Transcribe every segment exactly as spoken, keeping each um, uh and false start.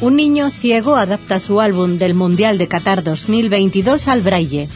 Un niño ciego adapta su álbum del Mundial de Qatar dos mil veintidós al braille.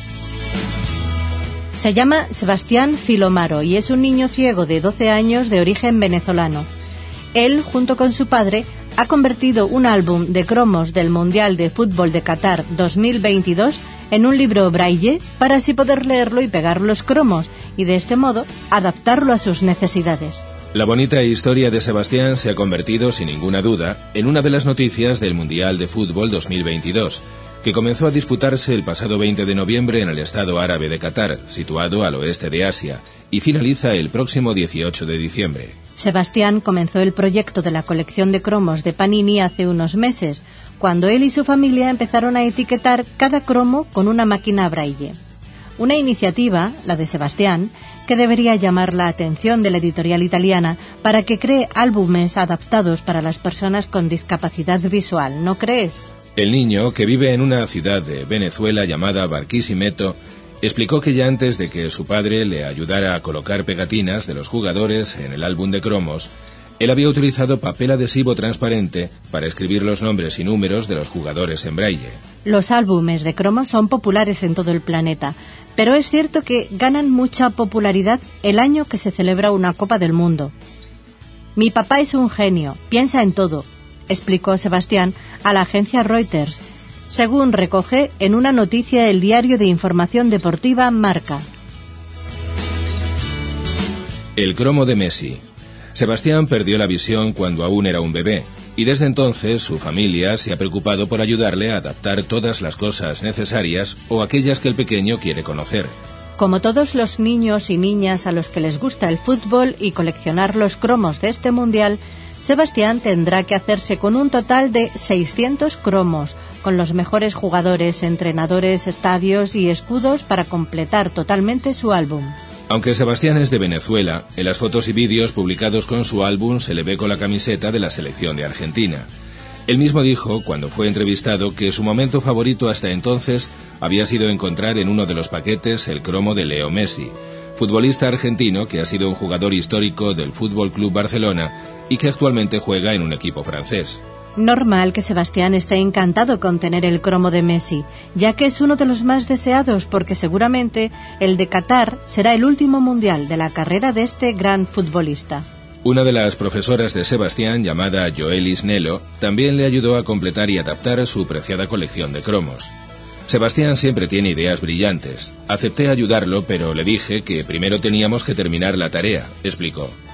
Se llama Sebastián Filomaro y es un niño ciego de doce años de origen venezolano. Él, junto con su padre, ha convertido un álbum de cromos del Mundial de Fútbol de Qatar dos mil veintidós en un libro braille para así poder leerlo y pegar los cromos y de este modo adaptarlo a sus necesidades. La bonita historia de Sebastián se ha convertido, sin ninguna duda, en una de las noticias del Mundial de Fútbol dos mil veintidós, que comenzó a disputarse el pasado veinte de noviembre en el estado árabe de Qatar, situado al oeste de Asia, y finaliza el próximo dieciocho de diciembre. Sebastián comenzó el proyecto de la colección de cromos de Panini hace unos meses, cuando él y su familia empezaron a etiquetar cada cromo con una máquina braille. Una iniciativa, la de Sebastián, que debería llamar la atención de la editorial italiana para que cree álbumes adaptados para las personas con discapacidad visual, ¿no crees? El niño, que vive en una ciudad de Venezuela llamada Barquisimeto, explicó que ya antes de que su padre le ayudara a colocar pegatinas de los jugadores en el álbum de cromos, él había utilizado papel adhesivo transparente para escribir los nombres y números de los jugadores en braille. Los álbumes de cromos son populares en todo el planeta, pero es cierto que ganan mucha popularidad el año que se celebra una Copa del Mundo. Mi papá es un genio, piensa en todo, explicó Sebastián a la agencia Reuters, según recoge en una noticia el diario de información deportiva Marca. El cromo de Messi. Sebastián perdió la visión cuando aún era un bebé, y desde entonces su familia se ha preocupado por ayudarle a adaptar todas las cosas necesarias o aquellas que el pequeño quiere conocer. Como todos los niños y niñas a los que les gusta el fútbol y coleccionar los cromos de este mundial, Sebastián tendrá que hacerse con un total de seiscientos cromos, con los mejores jugadores, entrenadores, estadios y escudos para completar totalmente su álbum. Aunque Sebastián es de Venezuela, en las fotos y vídeos publicados con su álbum se le ve con la camiseta de la selección de Argentina. Él mismo dijo, cuando fue entrevistado, que su momento favorito hasta entonces había sido encontrar en uno de los paquetes el cromo de Leo Messi, futbolista argentino que ha sido un jugador histórico del Fútbol Club Barcelona y que actualmente juega en un equipo francés. Normal que Sebastián esté encantado con tener el cromo de Messi, ya que es uno de los más deseados porque seguramente el de Qatar será el último mundial de la carrera de este gran futbolista. Una de las profesoras de Sebastián, llamada Joelis Nelo, también le ayudó a completar y adaptar su preciada colección de cromos. Sebastián siempre tiene ideas brillantes. Acepté ayudarlo, pero le dije que primero teníamos que terminar la tarea, explicó.